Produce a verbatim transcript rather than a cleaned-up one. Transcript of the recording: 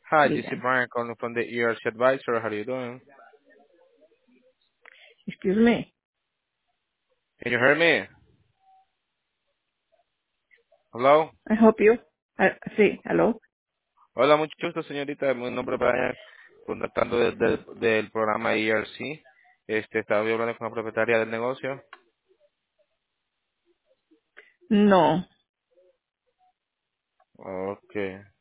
Hi, this is Digan. Brian calling from the E R C Advisor. How are you doing? Excuse me. Can you hear me? Hello? I hope you. Ah, sí, hello. Hola, mucho gusto, señorita. Mi nombre es Brian, contactando desde del del programa E R C. Este, estaba hablando con la propietaria del negocio. No. Okay.